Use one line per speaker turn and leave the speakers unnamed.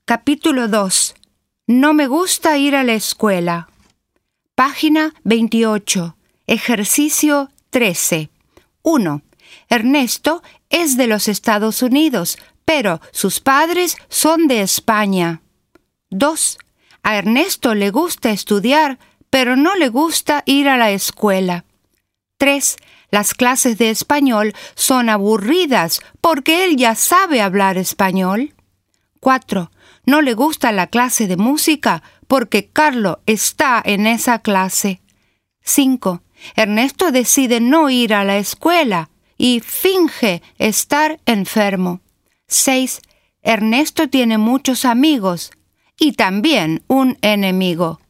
Capítulo 2. No me gusta ir a la escuela. Página 28. Ejercicio 13. 1. Ernesto es de los Estados Unidos, pero sus padres son de España. 2. A Ernesto le gusta estudiar, pero no le gusta ir a la escuela. 3. Las clases de español son aburridas porque él ya sabe hablar español. 4. No le gusta la clase de música porque Carlos está en esa clase. 5. Ernesto decide no ir a la escuela y finge estar enfermo. 6. Ernesto tiene muchos amigos y también un enemigo.